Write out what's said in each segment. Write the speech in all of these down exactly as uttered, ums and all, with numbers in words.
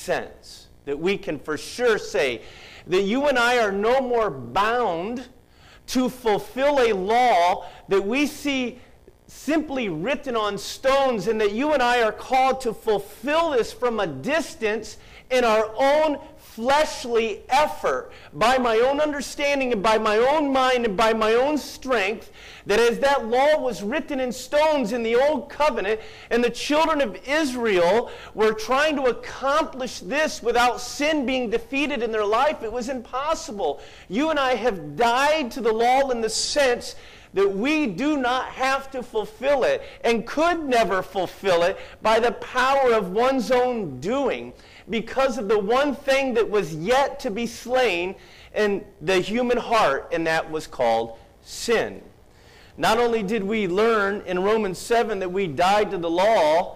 sense that we can for sure say that you and I are no more bound to fulfill a law that we see simply written on stones, and that you and I are called to fulfill this from a distance in our own fleshly effort, by my own understanding and by my own mind and by my own strength, that as that law was written in stones in the Old Covenant, and the children of Israel were trying to accomplish this without sin being defeated in their life, it was impossible. You and I have died to the law in the sense that we do not have to fulfill it and could never fulfill it by the power of one's own doing, because of the one thing that was yet to be slain in the human heart, and that was called sin. Not only did we learn in Romans seven that we died to the law,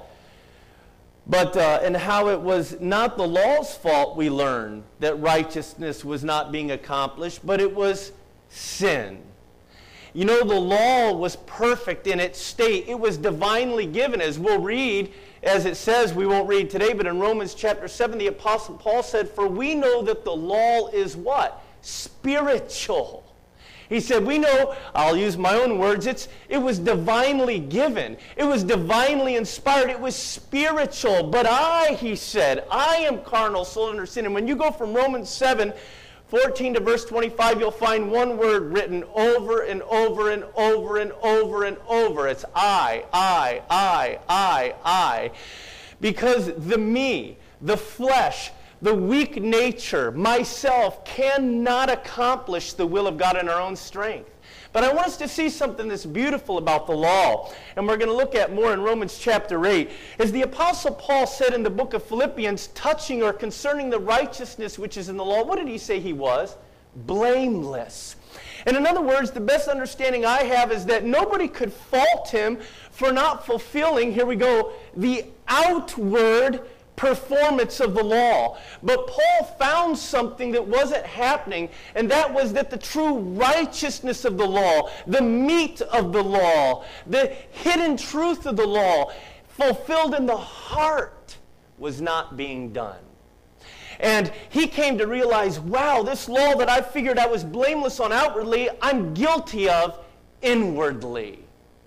but uh, and how it was not the law's fault we learned that righteousness was not being accomplished, but it was sin. You know, the law was perfect in its state. It was divinely given, as we'll read, as it says, we won't read today, but in Romans chapter seven, the Apostle Paul said, "For we know that the law is" what? Spiritual. He said, we know, I'll use my own words, it's, it was divinely given. It was divinely inspired. It was spiritual. But I, he said, I am carnal, sold under sin. And when you go from Romans seven, fourteen to verse twenty-five, you'll find one word written over and over and over and over and over. It's I, I, I, I, I. Because the me, the flesh, the weak nature, myself, cannot accomplish the will of God in our own strength. But I want us to see something that's beautiful about the law, and we're going to look at more in Romans chapter eight. As the Apostle Paul said in the book of Philippians, touching or concerning the righteousness which is in the law, what did he say he was? Blameless. And in other words, the best understanding I have is that nobody could fault him for not fulfilling, here we go, the outward performance of the law. But Paul found something that wasn't happening, and that was that the true righteousness of the law, the meat of the law, the hidden truth of the law, fulfilled in the heart, was not being done. And he came to realize, wow, this law that I figured I was blameless on outwardly, I'm guilty of inwardly.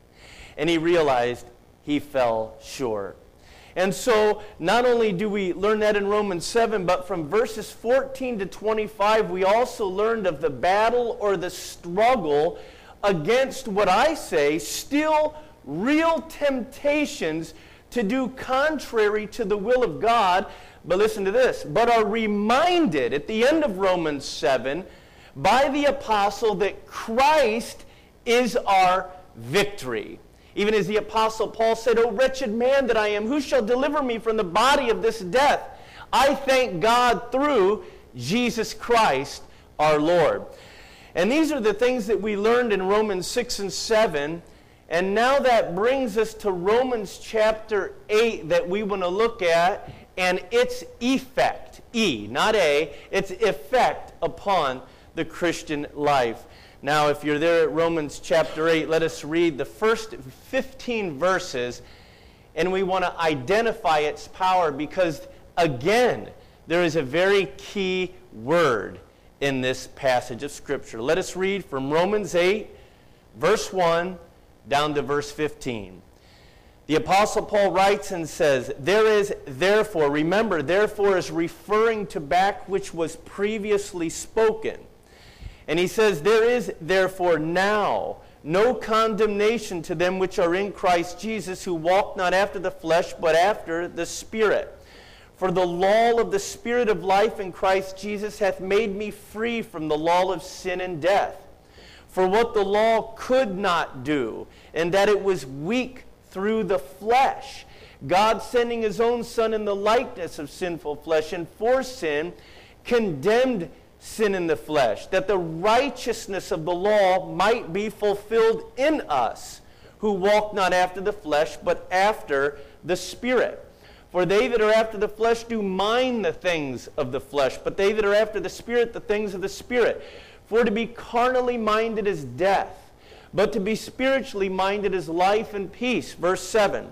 And he realized he fell short. And so, not only do we learn that in Romans seven, but from verses fourteen to twenty-five, we also learned of the battle or the struggle against what I say, still real temptations to do contrary to the will of God. But listen to this, but are reminded at the end of Romans seven by the apostle that Christ is our victory. Even as the Apostle Paul said, "O wretched man that I am, who shall deliver me from the body of this death? I thank God through Jesus Christ our Lord." And these are the things that we learned in Romans six and seven. And now that brings us to Romans chapter eight that we want to look at, and its effect, E, not A, its effect upon the Christian life. Now, if you're there at Romans chapter eight, let us read the first fifteen verses, and we want to identify its power because, again, there is a very key word in this passage of Scripture. Let us read from Romans eight, verse one, down to verse fifteen. The Apostle Paul writes and says, "There is therefore," remember, therefore is referring to back which was previously spoken. And he says, "There is therefore now no condemnation to them which are in Christ Jesus, who walk not after the flesh, but after the Spirit. For the law of the Spirit of life in Christ Jesus hath made me free from the law of sin and death. For what the law could not do, and that it was weak through the flesh, God sending his own Son in the likeness of sinful flesh, and for sin condemned sin in the flesh, that the righteousness of the law might be fulfilled in us, who walk not after the flesh, but after the Spirit. For they that are after the flesh do mind the things of the flesh, but they that are after the Spirit, the things of the Spirit. For to be carnally minded is death, but to be spiritually minded is life and peace." Verse seven.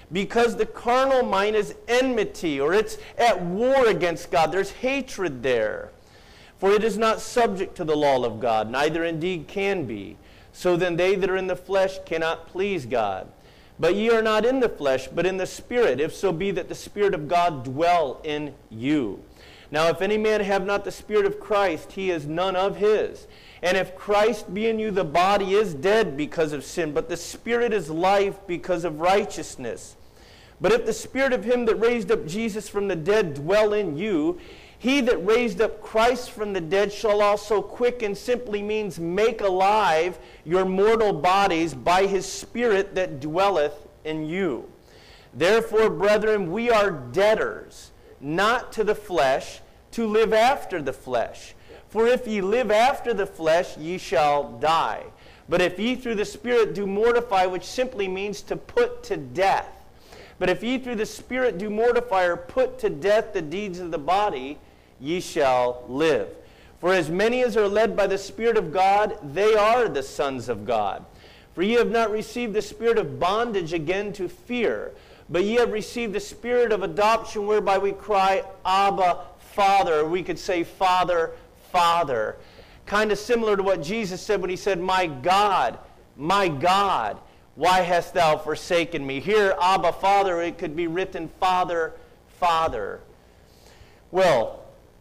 Because the carnal mind is enmity, or it's at war against God. There's hatred there. For it is not subject to the law of God, neither indeed can be. So then they that are in the flesh cannot please God. But ye are not in the flesh, but in the Spirit, if so be that the Spirit of God dwell in you. Now if any man have not the Spirit of Christ, he is none of his. And if Christ be in you, the body is dead because of sin, but the Spirit is life because of righteousness. But if the Spirit of him that raised up Jesus from the dead dwell in you, he that raised up Christ from the dead shall also quicken, simply means make alive your mortal bodies by his Spirit that dwelleth in you. Therefore, brethren, we are debtors, not to the flesh, to live after the flesh. For if ye live after the flesh, ye shall die. But if ye through the Spirit do mortify, which simply means to put to death. But if ye through the Spirit do mortify or put to death the deeds of the body, ye shall live. For as many as are led by the Spirit of God, they are the sons of God. For ye have not received the spirit of bondage again to fear, but ye have received the Spirit of adoption, whereby we cry, Abba, Father. Or we could say, Father, Father. Kind of similar to what Jesus said when he said, My God, my God, why hast thou forsaken me? Here, Abba, Father, it could be written, Father, Father. Well,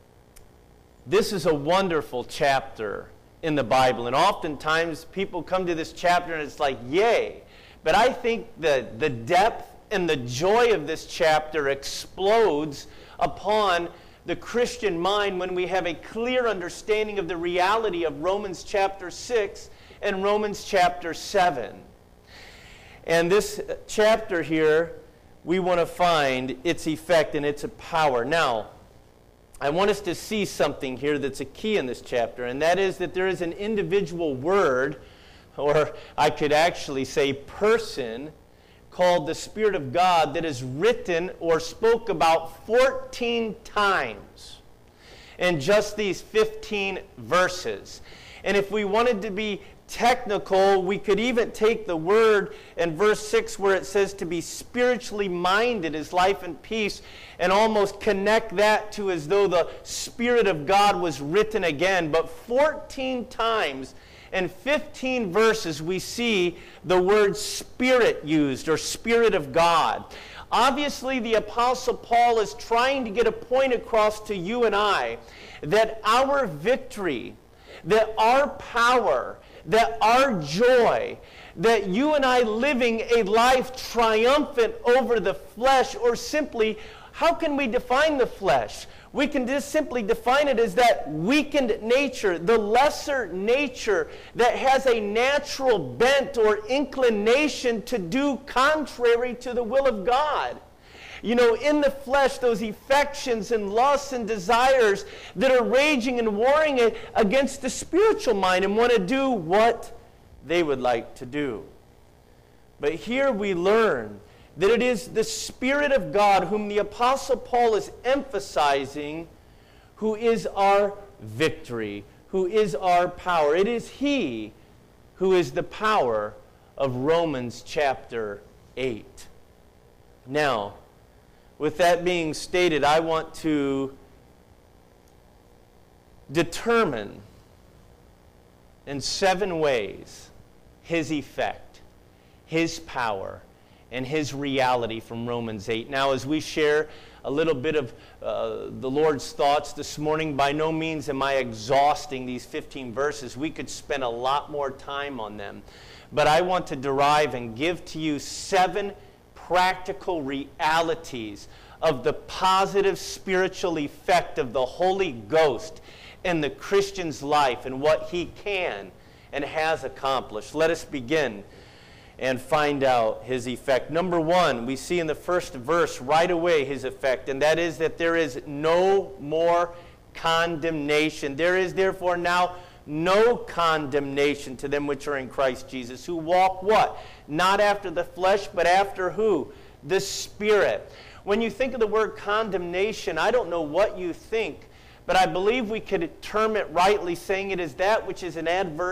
this is a wonderful chapter in the Bible. And oftentimes people come to this chapter and it's like, yay. But I think that the depth and the joy of this chapter explodes upon the Christian mind when we have a clear understanding of the reality of Romans chapter six and Romans chapter seven. And this chapter here, we want to find its effect and its power. Now, I want us to see something here that's a key in this chapter, and that is that there is an individual word, or I could actually say person, called the Spirit of God that is written or spoke about fourteen times in just these fifteen verses. And if we wanted to be technical, we could even take the word in verse six where it says to be spiritually minded is life and peace, and almost connect that to as though the Spirit of God was written again. But fourteen times in fifteen verses we see the word Spirit used, or Spirit of God. Obviously, the Apostle Paul is trying to get a point across to you and I that our victory, that our power, that our joy, that you and I living a life triumphant over the flesh, or simply, how can we define the flesh? We can just simply define it as that weakened nature, the lesser nature that has a natural bent or inclination to do contrary to the will of God. You know, in the flesh, those affections and lusts and desires that are raging and warring against the spiritual mind and want to do what they would like to do. But here we learn that it is the Spirit of God whom the Apostle Paul is emphasizing, who is our victory, who is our power. It is He who is the power of Romans chapter eight. Now, with that being stated, I want to determine in seven ways His effect, His power, and His reality from Romans eight. Now, as we share a little bit of uh, the Lord's thoughts this morning, by no means am I exhausting these fifteen verses. We could spend a lot more time on them. But I want to derive and give to you seven practical realities of the positive spiritual effect of the Holy Ghost in the Christian's life and what he can and has accomplished. Let us begin and find out his effect. Number one, we see in the first verse right away his effect, and that is that there is no more condemnation. There is therefore now no condemnation to them which are in Christ Jesus, who walk what? Not after the flesh, but after who? The Spirit. When you think of the word condemnation, I don't know what you think, but I believe we could term it rightly, saying it is that which is an adverse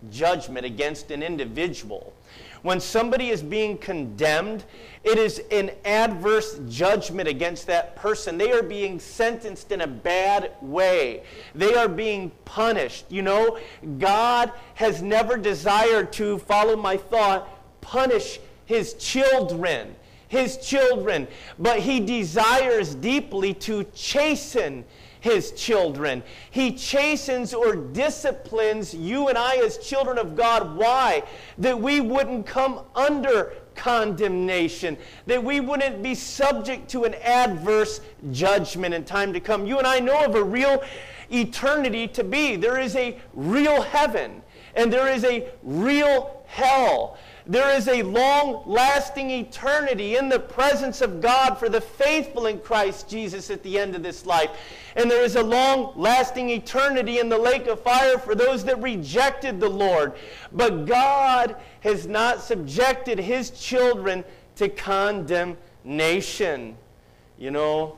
judgment against an individual. When somebody is being condemned, it is an adverse judgment against that person. They are being sentenced in a bad way. They are being punished. You know, God has never desired to, follow my thought, punish his children. His children. But he desires deeply to chasten his children. He chastens or disciplines you and I as children of God. Why? That we wouldn't come under condemnation. That we wouldn't be subject to an adverse judgment in time to come. You and I know of a real eternity to be. There is a real heaven and there is a real hell. There is a long-lasting eternity in the presence of God for the faithful in Christ Jesus at the end of this life. And there is a long-lasting eternity in the lake of fire for those that rejected the Lord. But God has not subjected his children to condemnation. You know,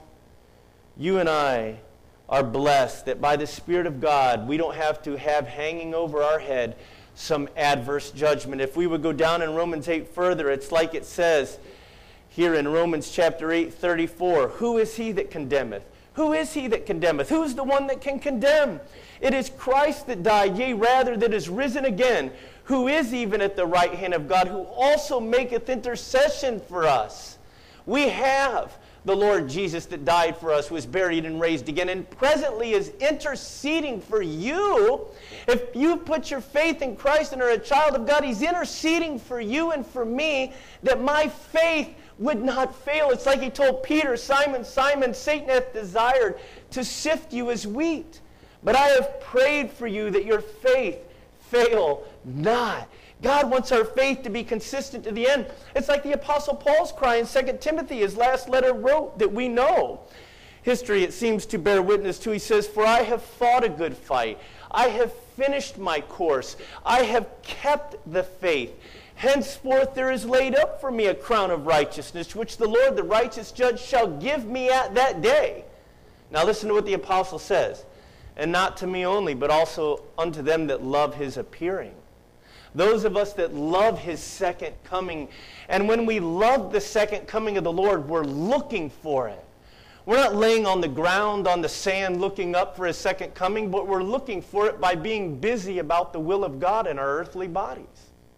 you and I are blessed that by the Spirit of God, we don't have to have hanging over our head some adverse judgment. If we would go down in Romans eight further, it's like it says here in Romans chapter eight, thirty-four, who is he that condemneth? Who is he that condemneth? Who is the one that can condemn? It is Christ that died, yea, rather that is risen again, who is even at the right hand of God, who also maketh intercession for us. We have the Lord Jesus that died for us, was buried and raised again, and presently is interceding for you. If you put your faith in Christ and are a child of God, he's interceding for you and for me that my faith would not fail. It's like he told Peter, Simon, Simon, Satan hath desired to sift you as wheat. But I have prayed for you that your faith fail not. God wants our faith to be consistent to the end. It's like the Apostle Paul's cry in Second Timothy, his last letter wrote, that we know. History, it seems to bear witness to. He says, for I have fought a good fight. I have finished my course. I have kept the faith. Henceforth there is laid up for me a crown of righteousness, which the Lord, the righteous judge, shall give me at that day. Now listen to what the apostle says. And not to me only, but also unto them that love his appearing. Those of us that love his second coming. And when we love the second coming of the Lord, we're looking for it. We're not laying on the ground, on the sand, looking up for his second coming, but we're looking for it by being busy about the will of God in our earthly bodies.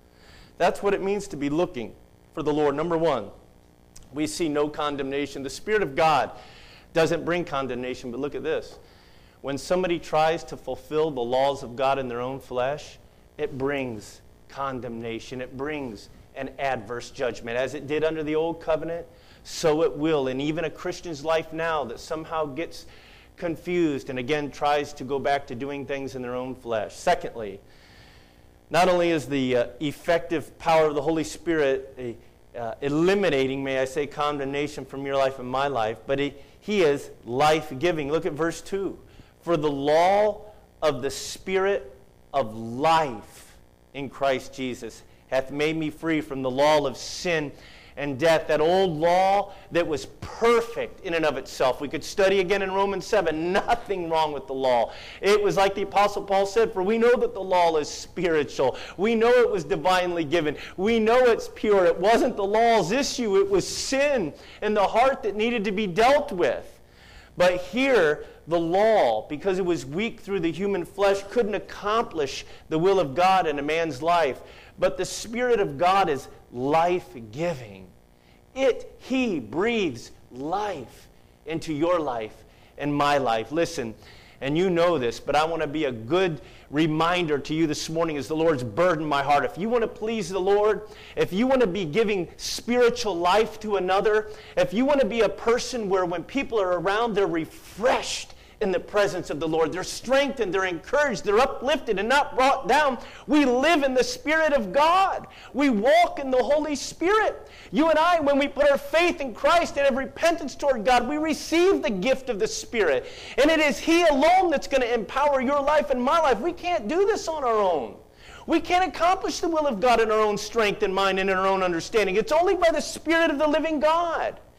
That's what it means to be looking for the Lord. Number one, we see no condemnation. The Spirit of God doesn't bring condemnation, but look at this. When somebody tries to fulfill the laws of God in their own flesh, it brings condemnation. It brings an adverse judgment. As it did under the old covenant, so it will. And even a Christian's life now that somehow gets confused and again tries to go back to doing things in their own flesh. Secondly, not only is the uh, effective power of the Holy Spirit uh, uh, eliminating, may I say, condemnation from your life and my life, but he, he is life-giving. Look at verse two. For the law of the Spirit of life in Christ Jesus hath made me free from the law of sin and death. That old law that was perfect in and of itself. We could study again in Romans seven. Nothing wrong with the law. It was like the Apostle Paul said, for we know that the law is spiritual. We know it was divinely given. We know it's pure. It wasn't the law's issue. It was sin in the heart that needed to be dealt with. But here, the law, because it was weak through the human flesh, couldn't accomplish the will of God in a man's life. But the Spirit of God is life-giving. It, He breathes life into your life and my life. Listen, and you know this, but I want to be a good reminder to you this morning as the Lord's burdened my heart. If you want to please the Lord, if you want to be giving spiritual life to another, if you want to be a person where when people are around, they're refreshed in the presence of the Lord, they're strengthened, they're encouraged, they're uplifted and not brought down. We live in the Spirit of God. We walk in the Holy Spirit. You and I, when we put our faith in Christ and have repentance toward God, we receive the gift of the Spirit. And it is He alone that's going to empower your life and my life. We can't do this on our own. We can't accomplish the will of God in our own strength and mind and in our own understanding. It's only by the Spirit of the living God.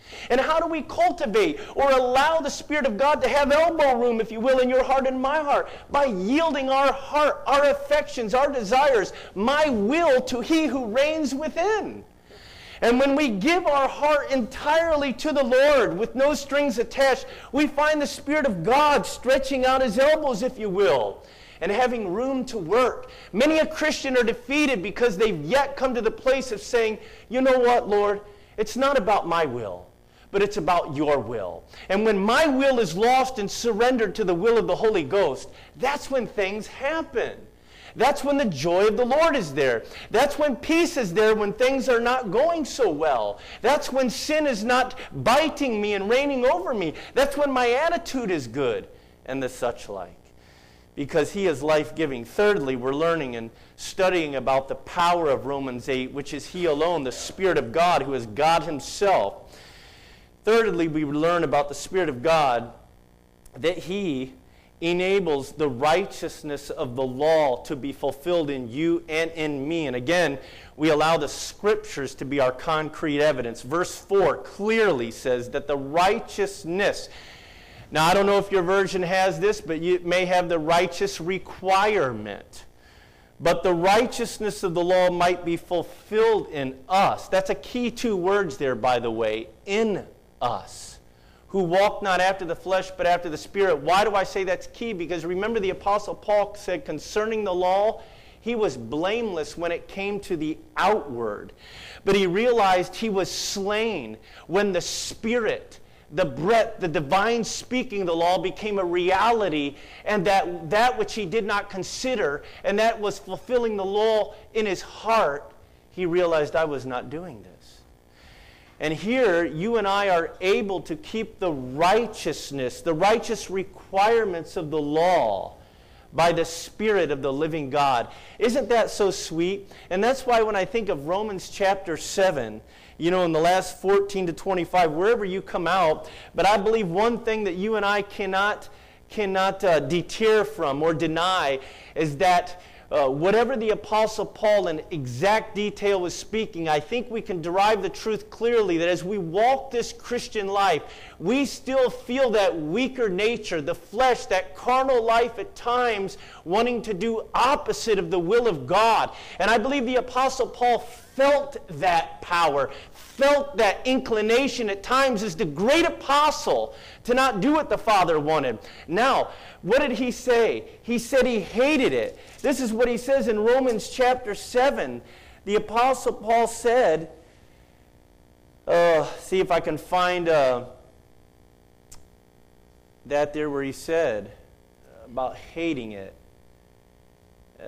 And how do we cultivate or allow the Spirit of God to have elbow room, if you will, in your heart and my heart? By yielding our heart, our affections, our desires, my will to He who reigns within. And when we give our heart entirely to the Lord with no strings attached, we find the Spirit of God stretching out His elbows, if you will, and having room to work. Many a Christian are defeated because they've yet come to the place of saying, you know what, Lord, it's not about my will, but it's about your will. And when my will is lost and surrendered to the will of the Holy Ghost, that's when things happen. That's when the joy of the Lord is there. That's when peace is there when things are not going so well. That's when sin is not biting me and reigning over me. That's when my attitude is good, and the such like. Because He is life-giving. Thirdly, we're learning and studying about the power of Romans eight, which is He alone, the Spirit of God, who is God Himself. Thirdly, we learn about the Spirit of God, that He enables the righteousness of the law to be fulfilled in you and in me. And again, we allow the Scriptures to be our concrete evidence. Verse four clearly says that the righteousness, now I don't know if your version has this, but you may have the righteous requirement. But the righteousness of the law might be fulfilled in us. That's a key two words there, by the way, in us. Who walk not after the flesh, but after the Spirit. Why do I say that's key? Because remember the Apostle Paul said concerning the law, he was blameless when it came to the outward. But he realized he was slain when the Spirit, the breath, the divine speaking of the law became a reality, and that, that which he did not consider, and that was fulfilling the law in his heart, he realized, I was not doing this. And here, you and I are able to keep the righteousness, the righteous requirements of the law by the Spirit of the living God. Isn't that so sweet? And that's why when I think of Romans chapter seven, you know, in the last fourteen to twenty-five, wherever you come out, but I believe one thing that you and I cannot, cannot uh, deter from or deny is that Uh, whatever the Apostle Paul in exact detail was speaking, I think we can derive the truth clearly that as we walk this Christian life, we still feel that weaker nature, the flesh, that carnal life at times wanting to do opposite of the will of God. And I believe the Apostle Paul felt that power, felt that inclination at times as the great apostle to not do what the Father wanted. Now, what did he say? He said he hated it. This is what he says in Romans chapter seven. The Apostle Paul said, uh, see if I can find uh, that there where he said about hating it. Uh,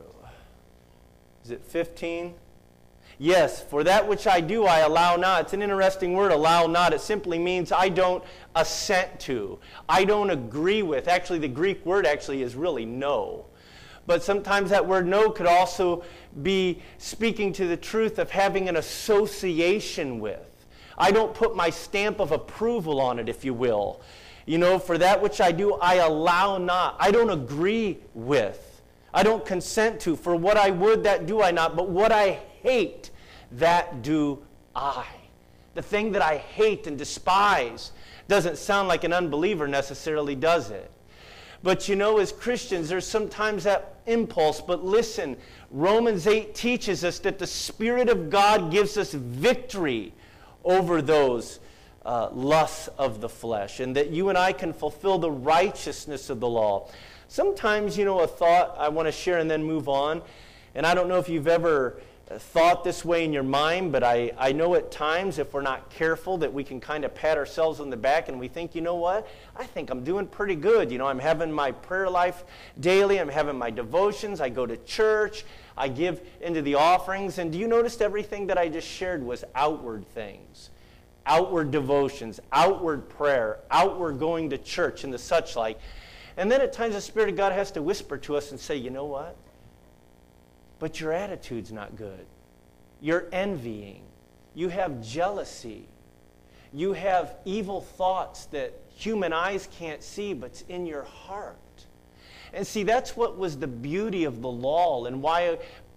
is it fifteen? Yes, for that which I do, I allow not. It's an interesting word, allow not. It simply means I don't assent to. I don't agree with. Actually, the Greek word actually is really no. But sometimes that word no could also be speaking to the truth of having an association with. I don't put my stamp of approval on it, if you will. You know, for that which I do, I allow not. I don't agree with. I don't consent to. For what I would, that do I not. But what I hate, that do I. The thing that I hate and despise doesn't sound like an unbeliever necessarily, does it? But you know, as Christians, there's sometimes that impulse. But listen, Romans eight teaches us that the Spirit of God gives us victory over those uh, lusts of the flesh, and that you and I can fulfill the righteousness of the law. Sometimes, you know, a thought I want to share and then move on, and I don't know if you've ever thought this way in your mind, but I, I know at times if we're not careful that we can kind of pat ourselves on the back and we think, you know what, I think I'm doing pretty good. You know, I'm having my prayer life daily, I'm having my devotions, I go to church, I give into the offerings, and do you notice everything that I just shared was outward things? Outward devotions, outward prayer, outward going to church and the such like. And then at times the Spirit of God has to whisper to us and say, you know what? But your attitude's not good. You're envying. You have jealousy. You have evil thoughts that human eyes can't see, but it's in your heart. And see, that's what was the beauty of the law and why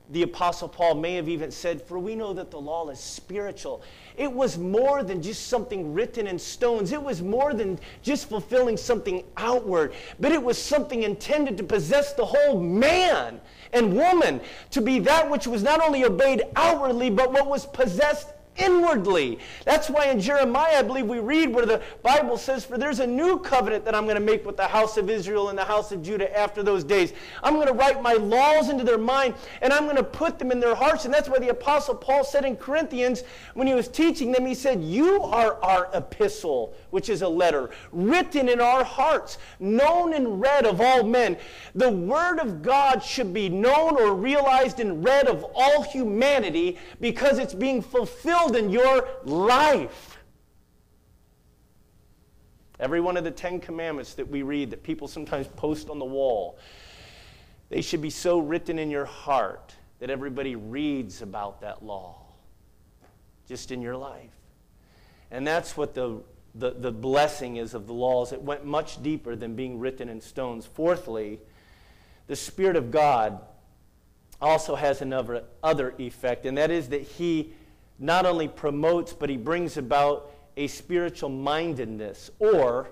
the Apostle Paul may have even said, for we know that the law is spiritual. It was more than just something written in stones. It was more than just fulfilling something outward, but it was something intended to possess the whole man and woman, to be that which was not only obeyed outwardly, but what was possessed inwardly. That's why in Jeremiah, I believe we read where the Bible says, for there's a new covenant that I'm going to make with the house of Israel and the house of Judah after those days. I'm going to write my laws into their mind, and I'm going to put them in their hearts. And that's why the Apostle Paul said in Corinthians, when he was teaching them, he said, you are our epistle, which is a letter, written in our hearts, known and read of all men. The Word of God should be known or realized and read of all humanity because it's being fulfilled in your life. Every one of the Ten Commandments that we read, that people sometimes post on the wall, they should be so written in your heart that everybody reads about that law just in your life. And that's what the, the, the blessing is of the laws. It went much deeper than being written in stones. Fourthly, the Spirit of God also has another other effect, and that is that He not only promotes, but He brings about a spiritual mindedness, or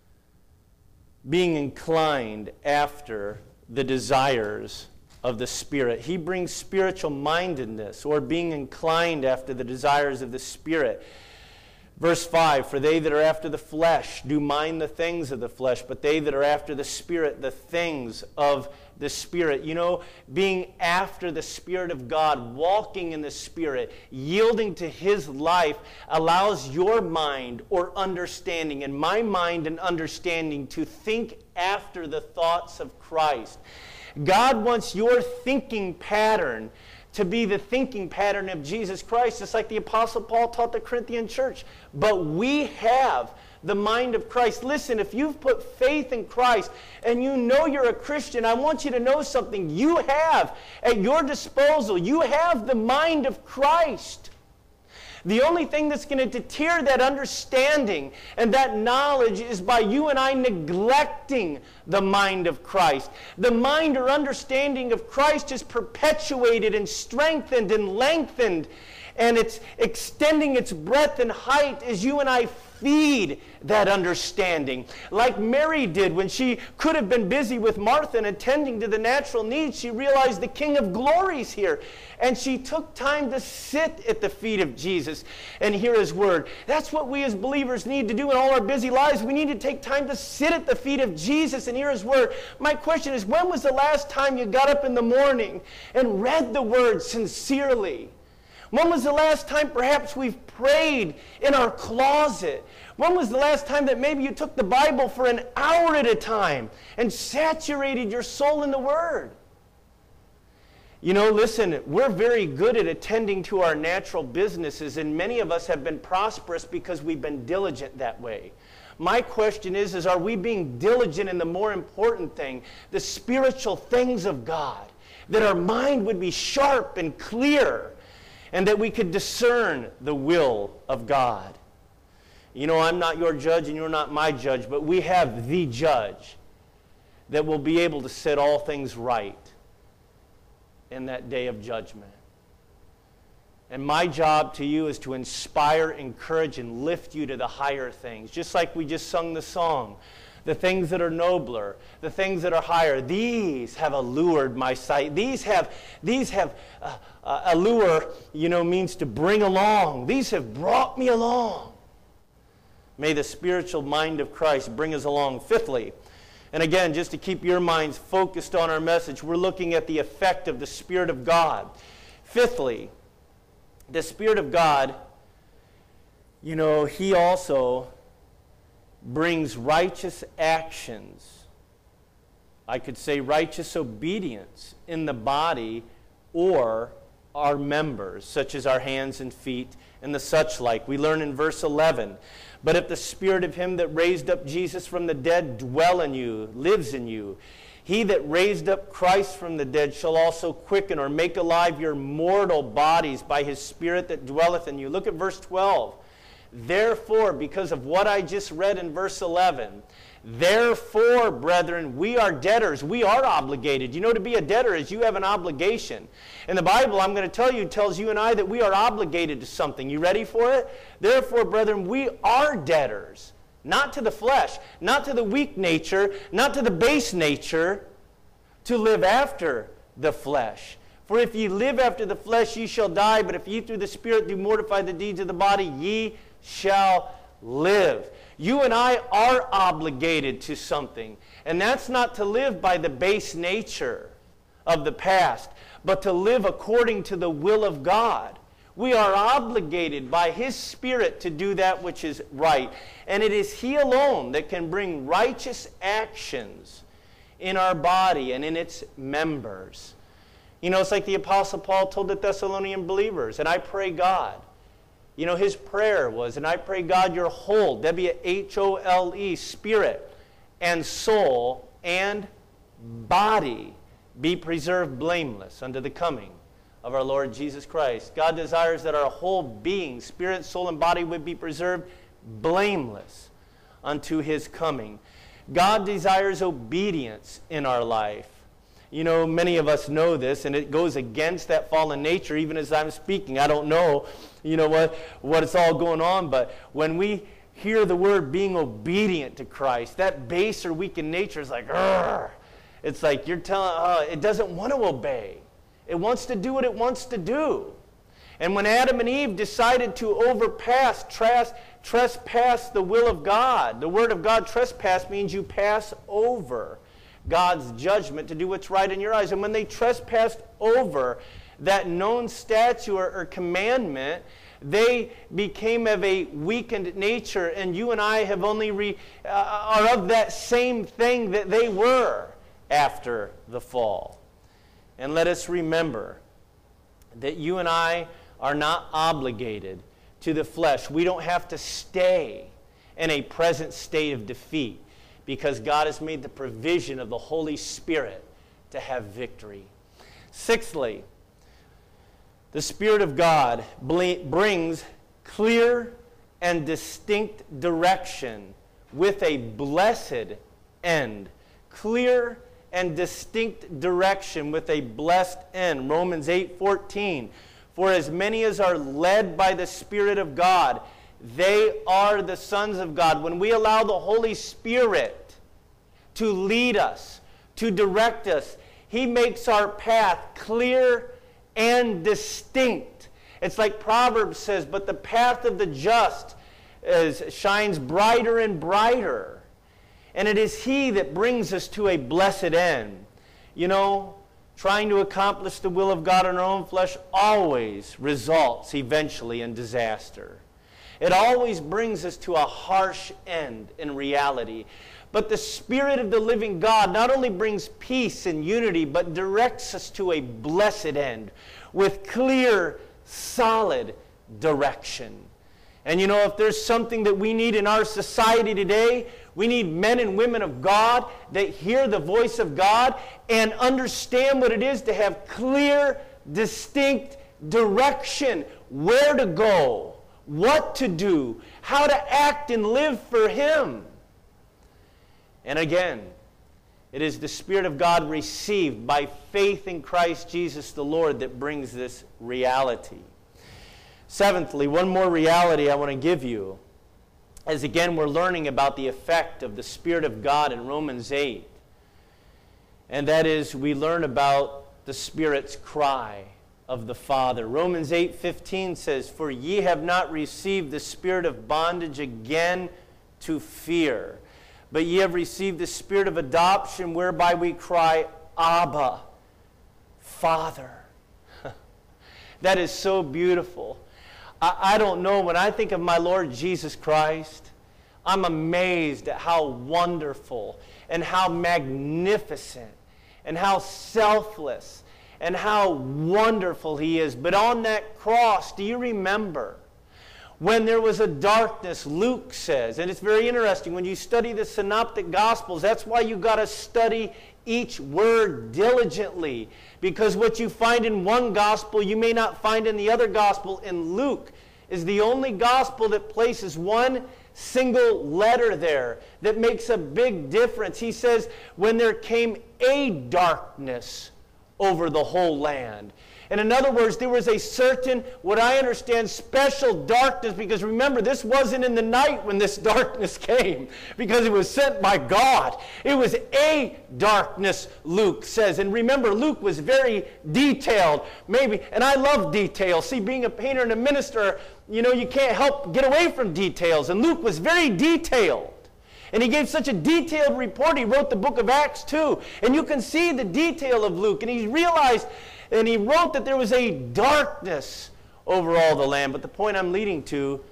being inclined after the desires of the Spirit. He brings spiritual mindedness, or being inclined after the desires of the Spirit. Verse five, for they that are after the flesh do mind the things of the flesh, but they that are after the Spirit, the things of the Spirit. You know, being after the Spirit of God, walking in the Spirit, yielding to His life, allows your mind or understanding, and my mind and understanding, to think after the thoughts of Christ. God wants your thinking pattern to be the thinking pattern of Jesus Christ, just like the Apostle Paul taught the Corinthian church. But we have the mind of Christ. Listen, if you've put faith in Christ and you know you're a Christian, I want you to know something. You have at your disposal, you have the mind of Christ. The only thing that's going to deter that understanding and that knowledge is by you and I neglecting the mind of Christ. The mind or understanding of Christ is perpetuated and strengthened and lengthened, and it's extending its breadth and height as you and I feed that understanding. Like Mary did when she could have been busy with Martha and attending to the natural needs, she realized the King of Glory is here. And she took time to sit at the feet of Jesus and hear His word. That's what we as believers need to do in all our busy lives. We need to take time to sit at the feet of Jesus and hear His word. My question is, when was the last time you got up in the morning and read the word sincerely? When was the last time perhaps we've prayed in our closet? When was the last time that maybe you took the Bible for an hour at a time and saturated your soul in the Word? You know, listen, we're very good at attending to our natural businesses, and many of us have been prosperous because we've been diligent that way. My question is, is are we being diligent in the more important thing, the spiritual things of God, that our mind would be sharp and clear, and that we could discern the will of God? You know, I'm not your judge and you're not my judge, but we have the judge that will be able to set all things right in that day of judgment. And my job to you is to inspire, encourage, and lift you to the higher things. Just like we just sung the song, the things that are nobler, the things that are higher, these have allured my sight. These have, these have uh, uh, allure, you know, means to bring along. These have brought me along. May the spiritual mind of Christ bring us along. Fifthly, and again, just to keep your minds focused on our message, we're looking at the effect of the Spirit of God. Fifthly, the Spirit of God, you know, He also brings righteous actions. I could say righteous obedience in the body or our members, such as our hands and feet and the such like. We learn in verse eleven, but if the Spirit of Him that raised up Jesus from the dead dwell in you, lives in you, He that raised up Christ from the dead shall also quicken or make alive your mortal bodies by His Spirit that dwelleth in you. Look at verse twelve. Therefore, because of what I just read in verse eleven, Therefore, brethren, we are debtors. We are obligated. You know, to be a debtor is you have an obligation. And the Bible, I'm going to tell you, tells you and I that we are obligated to something. You ready for it? Therefore, brethren, we are debtors. Not to the flesh, not to the weak nature, not to the base nature, to live after the flesh. For if ye live after the flesh, ye shall die. But if ye through the Spirit do mortify the deeds of the body, ye shall live. You and I are obligated to something. And that's not to live by the base nature of the past, but to live according to the will of God. We are obligated by His Spirit to do that which is right. And it is He alone that can bring righteous actions in our body and in its members. You know, it's like the Apostle Paul told the Thessalonian believers, and I pray God. You know, his prayer was, and I pray God your whole, W H O L E, spirit and soul and body be preserved blameless unto the coming of our Lord Jesus Christ. God desires that our whole being, spirit, soul, and body would be preserved blameless unto His coming. God desires obedience in our life. You know, many of us know this, and it goes against that fallen nature. Even as I'm speaking, I don't know, you know, what, what it's all going on, but when we hear the word being obedient to Christ, that base or weakened nature is like, Argh! It's like you're telling, uh, it doesn't want to obey. It wants to do what it wants to do. And when Adam and Eve decided to overpass, tras- trespass the will of God, the word of God, trespass means you pass over God's judgment to do what's right in your eyes. And when they trespassed over that known statute or, or commandment, they became of a weakened nature, and you and I have only re, uh, are of that same thing that they were after the fall. And let us remember that you and I are not obligated to the flesh. We don't have to stay in a present state of defeat because God has made the provision of the Holy Spirit to have victory. Sixthly, the Spirit of God brings clear and distinct direction with a blessed end. Clear and distinct direction with a blessed end. Romans eight fourteen. For as many as are led by the Spirit of God, they are the sons of God. When we allow the Holy Spirit to lead us, to direct us, He makes our path clear and distinct. It's like Proverbs says, but the path of the just is, shines brighter and brighter. And it is He that brings us to a blessed end. You know, trying to accomplish the will of God in our own flesh always results eventually in disaster. It always brings us to a harsh end in reality. But the Spirit of the living God not only brings peace and unity, but directs us to a blessed end with clear, solid direction. And you know, if there's something that we need in our society today, we need men and women of God that hear the voice of God and understand what it is to have clear, distinct direction, where to go, what to do, how to act and live for Him. And again, it is the Spirit of God received by faith in Christ Jesus the Lord that brings this reality. Seventhly, one more reality I want to give you, as again we're learning about the effect of the Spirit of God in Romans eight. And that is, we learn about the Spirit's cry of the Father. Romans eight fifteen says, For ye have not received the spirit of bondage again to fear, but ye have received the Spirit of adoption, whereby we cry, Abba, Father. That is so beautiful. I, I don't know, when I think of my Lord Jesus Christ, I'm amazed at how wonderful and how magnificent and how selfless and how wonderful He is. But on that cross, do you remember when there was a darkness? Luke says, and it's very interesting when you study the Synoptic Gospels, that's why you got to study each word diligently, because what you find in one gospel you may not find in the other gospel. And Luke is the only gospel that places one single letter there that makes a big difference. He says, when there came a darkness over the whole land. And in other words, there was a certain, what I understand, special darkness, because remember, this wasn't in the night when this darkness came, because it was sent by God. It was a darkness, Luke says. And remember, Luke was very detailed, maybe, and I love details. See, being a painter and a minister, you know, you can't help get away from details. And Luke was very detailed. And he gave such a detailed report. He wrote the book of Acts too. And you can see the detail of Luke. And he realized, and he wrote that there was a darkness over all the land. But the point I'm leading to,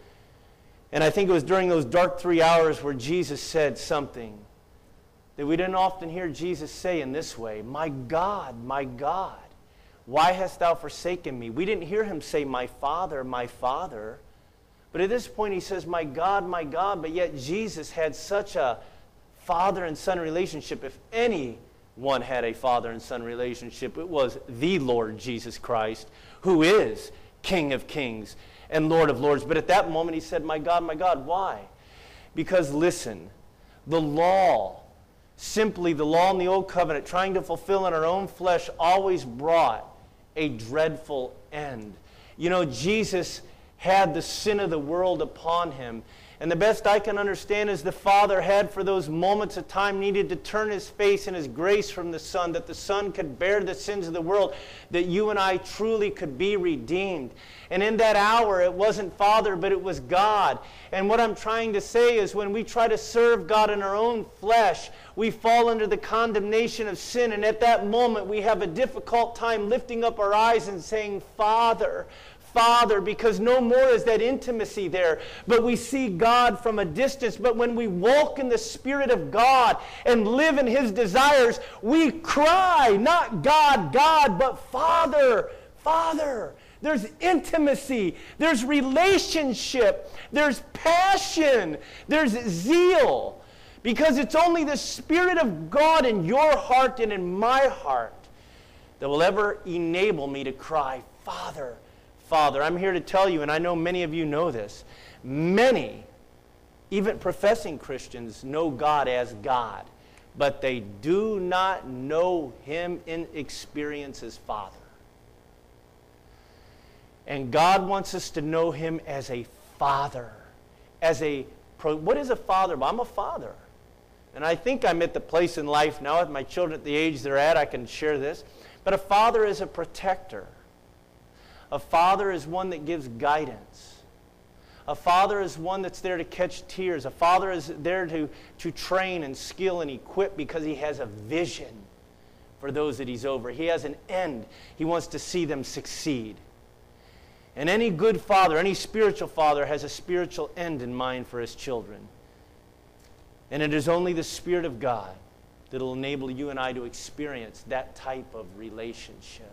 and I think it was during those dark three hours where Jesus said something that we didn't often hear Jesus say in this way, "My God, my God, why hast thou forsaken me?" We didn't hear him say, "My Father, my Father." But at this point he says, "My God, my God," but yet Jesus had such a father and son relationship. If anyone had a father and son relationship, it was the Lord Jesus Christ, who is King of kings and Lord of lords. But at that moment he said, "My God, my God." Why? Because listen, the law, simply the law in the old covenant, trying to fulfill in our own flesh, always brought a dreadful end. You know, Jesus had the sin of the world upon him. And the best I can understand is the Father had for those moments of time needed to turn his face and his grace from the Son, that the Son could bear the sins of the world, that you and I truly could be redeemed. And in that hour, it wasn't Father, but it was God. And what I'm trying to say is when we try to serve God in our own flesh, we fall under the condemnation of sin. And at that moment, we have a difficult time lifting up our eyes and saying, "Father, Father," because no more is that intimacy there. But we see God from a distance. But when we walk in the Spirit of God and live in his desires, we cry, not God, God, but Father, Father. There's intimacy. There's relationship. There's passion. There's zeal. Because it's only the Spirit of God in your heart and in my heart that will ever enable me to cry, "Father, Father." I'm here to tell you, and I know many of you know this, many, even professing Christians, know God as God, but they do not know him in experience as Father. And God wants us to know him as a Father, as a, what is a father? Well, I'm a father. And I think I'm at the place in life now with my children at the age they're at, I can share this. But a father is a protector. A father is one that gives guidance. A father is one that's there to catch tears. A father is there to, to train and skill and equip because he has a vision for those that he's over. He has an end. He wants to see them succeed. And any good father, any spiritual father has a spiritual end in mind for his children. And it is only the Spirit of God that will enable you and I to experience that type of relationship.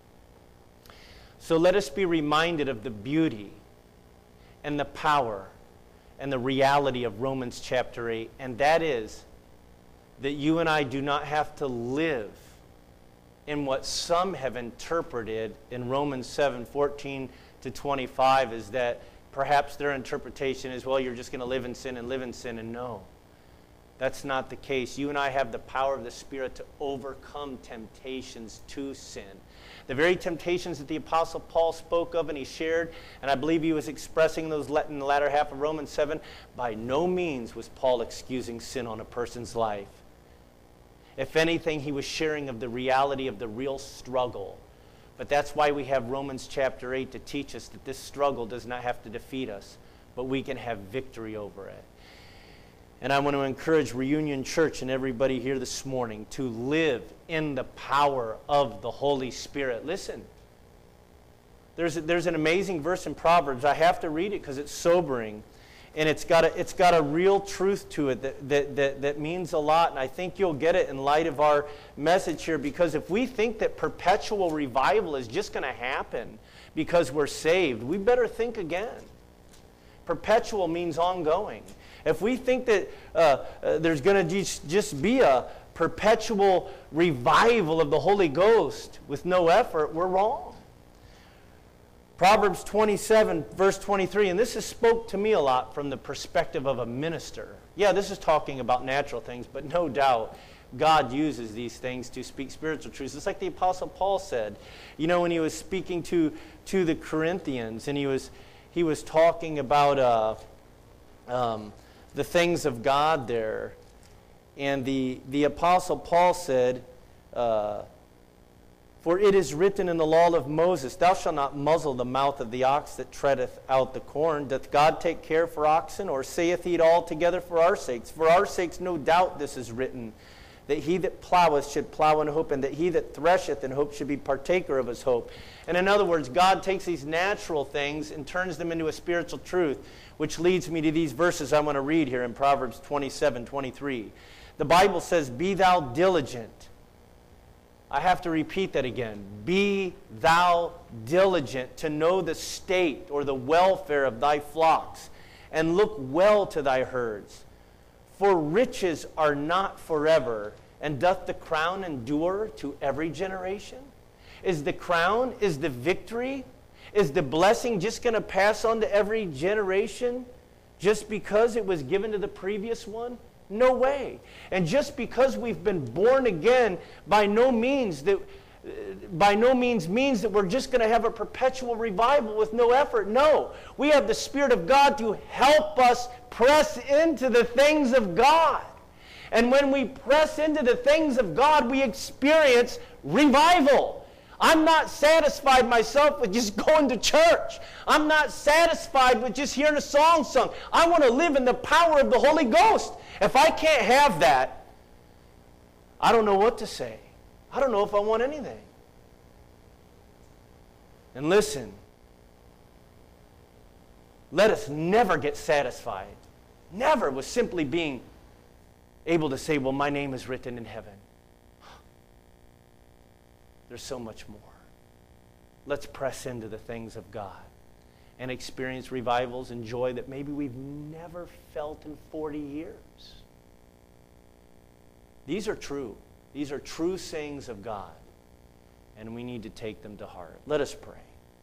So let us be reminded of the beauty and the power and the reality of Romans chapter eight, and that is that you and I do not have to live in what some have interpreted in Romans seven fourteen to twenty-five, is that perhaps their interpretation is, well, you're just going to live in sin and live in sin, and no. That's not the case. You and I have the power of the Spirit to overcome temptations to sin. The very temptations that the Apostle Paul spoke of and he shared, and I believe he was expressing those in the latter half of Romans seven, by no means was Paul excusing sin on a person's life. If anything, he was sharing of the reality of the real struggle. But that's why we have Romans chapter eight to teach us that this struggle does not have to defeat us, but we can have victory over it. And I want to encourage Reunion Church and everybody here this morning to live in the power of the Holy Spirit. Listen, there's, a, there's an amazing verse in Proverbs. I have to read it because it's sobering. And it's got a, it's got a real truth to it that, that, that, that means a lot. And I think you'll get it in light of our message here. Because if we think that perpetual revival is just going to happen because we're saved, we better think again. Perpetual means ongoing. If we think that uh, uh, there's going to just, just be a perpetual revival of the Holy Ghost with no effort, we're wrong. Proverbs twenty-seven, verse twenty-three, and this has spoke to me a lot from the perspective of a minister. Yeah, this is talking about natural things, but no doubt God uses these things to speak spiritual truths. It's like the Apostle Paul said, you know, when he was speaking to, to the Corinthians, and he was, he was talking about uh, um, the things of God there. And the, the Apostle Paul said, uh, for it is written in the law of Moses, thou shalt not muzzle the mouth of the ox that treadeth out the corn. Doth God take care for oxen, or saith he it altogether for our sakes? For our sakes no doubt this is written, that he that ploweth should plow in hope, and that he that thresheth in hope should be partaker of his hope. And in other words, God takes these natural things and turns them into a spiritual truth, which leads me to these verses I want to read here in Proverbs twenty-seven, twenty-three. The Bible says, be thou diligent. I have to repeat that again. Be thou diligent to know the state or the welfare of thy flocks, and look well to thy herds. For riches are not forever, and doth the crown endure to every generation? Is the crown, is the victory, is the blessing just going to pass on to every generation just because it was given to the previous one? No way. And just because we've been born again, by no means that by no means means that we're just going to have a perpetual revival with no effort. No. We have the Spirit of God to help us press into the things of God. And when we press into the things of God, we experience revival. I'm not satisfied myself with just going to church. I'm not satisfied with just hearing a song sung. I want to live in the power of the Holy Ghost. If I can't have that, I don't know what to say. I don't know if I want anything. And listen, let us never get satisfied. Never with simply being able to say, well, my name is written in heaven. There's so much more. Let's press into the things of God and experience revivals and joy that maybe we've never felt in forty years. These are true. These are true sayings of God, and we need to take them to heart. Let us pray.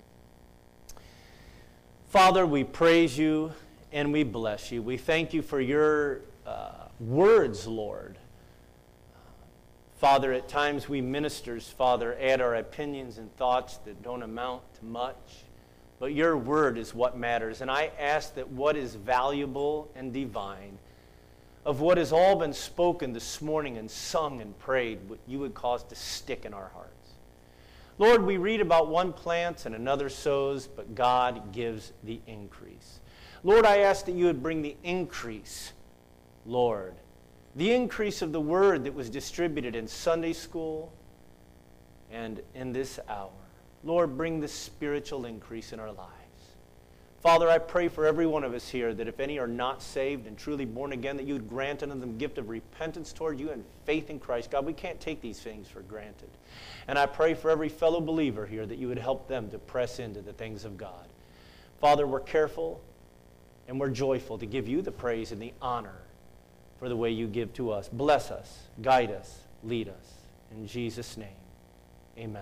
Father, we praise you and we bless you. We thank you for your uh, words, Lord. Father, at times we ministers, Father, add our opinions and thoughts that don't amount to much. But your word is what matters. And I ask that what is valuable and divine, of what has all been spoken this morning and sung and prayed, what you would cause to stick in our hearts. Lord, we read about one plants and another sows, but God gives the increase. Lord, I ask that you would bring the increase, Lord, the increase of the word that was distributed in Sunday school and in this hour. Lord, bring the spiritual increase in our lives. Father, I pray for every one of us here that if any are not saved and truly born again, that you would grant unto them the gift of repentance toward you and faith in Christ. God, we can't take these things for granted. And I pray for every fellow believer here that you would help them to press into the things of God. Father, we're careful and we're joyful to give you the praise and the honor for the way you give to us. Bless us, guide us, lead us. In Jesus' name, amen.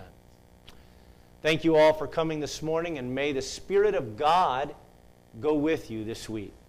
Thank you all for coming this morning, and may the Spirit of God go with you this week.